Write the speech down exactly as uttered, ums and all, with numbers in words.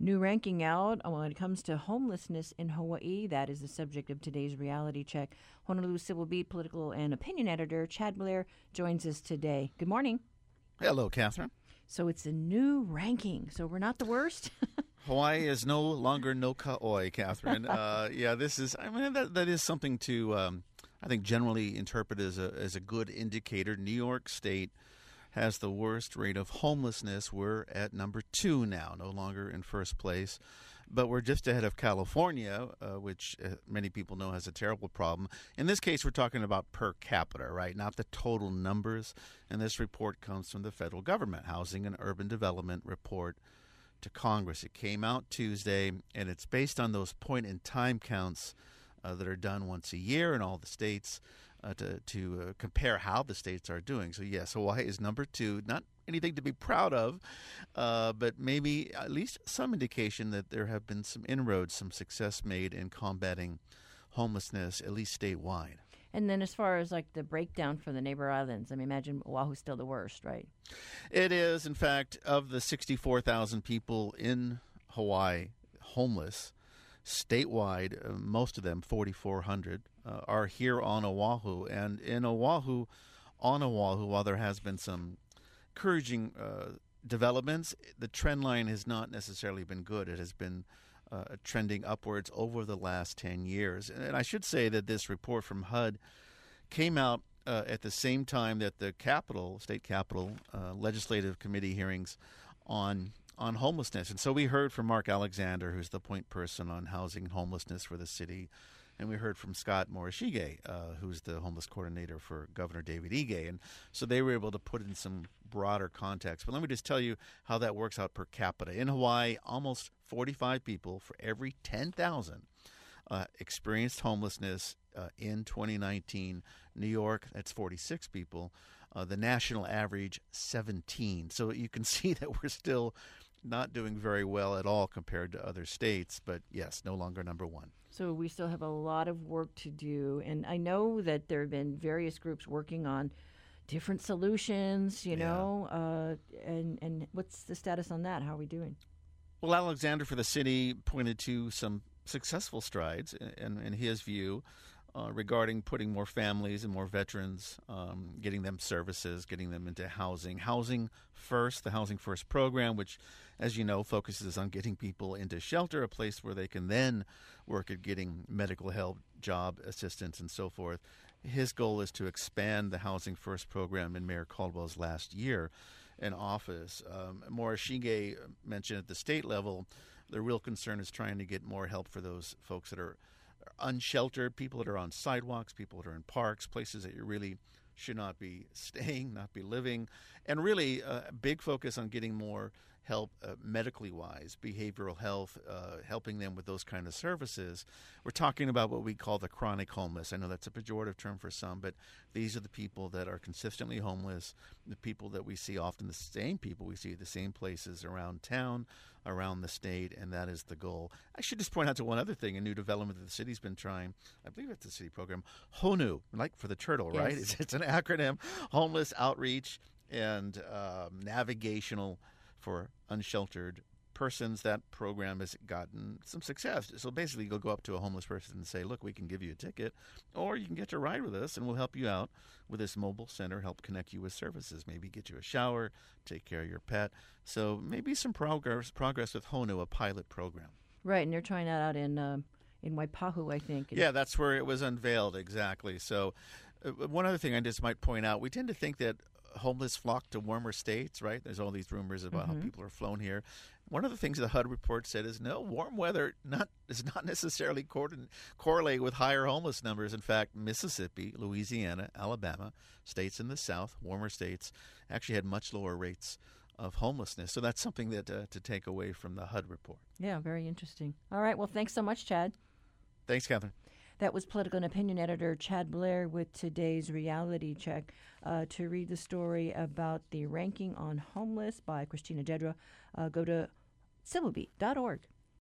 New ranking out when it comes to homelessness in Hawaii. That is the subject of today's reality check. Honolulu Civil Beat political and opinion editor Chad Blair joins us today. Good morning. Hello, Catherine. So it's a new ranking. So we're not the worst? Hawaii is no longer no ka'oi, Catherine. Uh, yeah, this is, I mean, that, that is something to, um, I think, generally interpret as a, as a good indicator. New York State has the worst rate of homelessness. We're at number two now, no longer in first place. But we're just ahead of California, uh, which uh, many people know has a terrible problem. In this case, we're talking about per capita, right? Not the total numbers. And this report comes from the federal government, Housing and Urban Development Report to Congress. It came out Tuesday, and it's based on those point-in-time counts uh, that are done once a year in all the states uh, to, to uh, compare how the states are doing. So, yes, Hawaii is number two. Not anything to be proud of, uh, but maybe at least some indication that there have been some inroads, some success made in combating homelessness, at least statewide. And then as far as like the breakdown for the neighbor islands, I mean, imagine Oahu's still the worst, right? It is. In fact, of the sixty-four thousand people in Hawaii homeless, statewide, uh, most of them, forty-four hundred, uh, are here on Oahu. And in Oahu, on Oahu, while there has been some encouraging uh, developments, the trend line has not necessarily been good. It has been Uh, trending upwards over the last ten years. And I should say that this report from H U D came out uh, at the same time that the Capitol, state Capitol, uh, legislative committee hearings on on homelessness. And so we heard from Mark Alexander, who's the point person on housing and homelessness for the city. And we heard from Scott Morishige, uh, who's the homeless coordinator for Governor David Ige. And so they were able to put in some broader context. But let me just tell you how that works out per capita. In Hawaii, almost forty-five people for every ten thousand uh, experienced homelessness uh, in twenty nineteen. New York, that's forty-six people. Uh, the national average, seventeen. So you can see that we're still not doing very well at all compared to other states. But yes, no longer number one. So we still have a lot of work to do. And I know that there have been various groups working on different solutions, you Yeah. know, uh, and, and what's the status on that? How are we doing? Well, Alexander for the city pointed to some successful strides in, in his view uh, regarding putting more families and more veterans, um, getting them services, getting them into housing. Housing First, the Housing First program, which, as you know, focuses on getting people into shelter, a place where they can then work at getting medical help, job assistance, and so forth. His goal is to expand the Housing First program in Mayor Caldwell's last year in office. Um, Morishige mentioned at the state level, the real concern is trying to get more help for those folks that are unsheltered, people that are on sidewalks, people that are in parks, places that you really should not be staying, not be living, and really a uh, big focus on getting more help uh, medically wise, behavioral health, uh, helping them with those kind of services. We're talking about what we call the chronic homeless. I know that's a pejorative term for some, but these are the people that are consistently homeless, the people that we see often, the same people we see at the same places around town, around the state, and that is the goal. I should just point out to one other thing, a new development that the city's been trying. I believe it's the city program, HONU, like for the turtle, Yes. right? It's, it's an acronym, Homeless Outreach and um, Navigational for Unsheltered Persons. That program has gotten some success. So basically, you'll go up to a homeless person and say, look, we can give you a ticket, or you can get to ride with us, and we'll help you out with this mobile center, help connect you with services, maybe get you a shower, take care of your pet. So maybe some progress progress with HONU, a pilot program. Right, and they're trying that out in uh, in Waipahu, I think. Yeah, that's where it was unveiled, exactly. So uh, one other thing I just might point out, we tend to think that homeless flock to warmer states, right? There's all these rumors about Mm-hmm. how people are flown here. One of the things the H U D report said is no, warm weather not is not necessarily cor- correlated with higher homeless numbers. In fact, Mississippi, Louisiana, Alabama, states in the South, warmer states, actually had much lower rates of homelessness. So that's something that uh, to take away from the H U D report. Yeah, very interesting. All right, well, thanks so much, Chad. Thanks, Catherine. That was political and opinion editor Chad Blair with today's reality check. Uh, to read the story about the ranking on homeless by Christina Jedra, uh, go to civil beat dot org.